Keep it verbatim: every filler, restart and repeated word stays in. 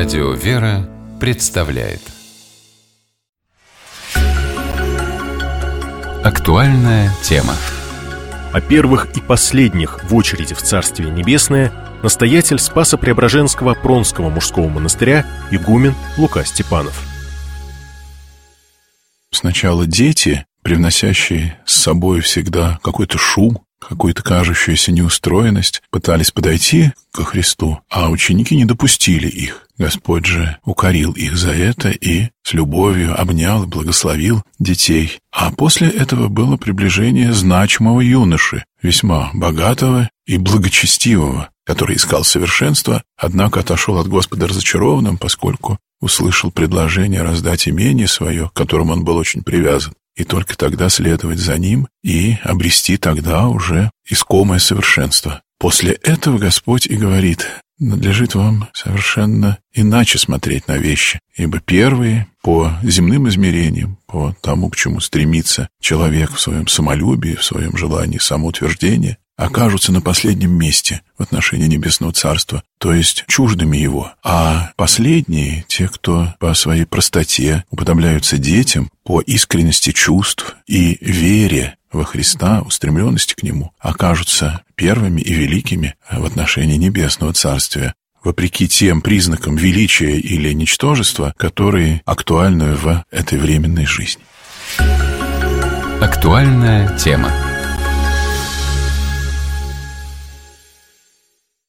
Радио «Вера» представляет актуальная тема. О первых и последних в очереди в Царствие Небесное настоятель Спасо-Преображенского Пронского мужского монастыря игумен Лука Степанов. Сначала дети, привносящие с собой всегда какой-то шум, какую-то кажущуюся неустроенность, пытались подойти ко Христу, а ученики не допустили их. Господь же укорил их за это и с любовью обнял и благословил детей. А после этого было приближение значимого юноши, весьма богатого и благочестивого, который искал совершенства, однако отошел от Господа разочарованным, поскольку услышал предложение раздать имение свое, к которому он был очень привязан, и только тогда следовать за ним и обрести тогда уже искомое совершенство. После этого Господь и говорит: надлежит вам совершенно иначе смотреть на вещи, ибо первые по земным измерениям, по тому, к чему стремится человек в своем самолюбии, в своем желании самоутверждения, окажутся на последнем месте в отношении Небесного Царства, то есть чуждыми его. А последние, те, кто по своей простоте уподобляются детям, по искренности чувств и вере во Христа, устремленности к Нему, окажутся первыми и великими в отношении Небесного Царствия, вопреки тем признакам величия или ничтожества, которые актуальны в этой временной жизни. Актуальная тема.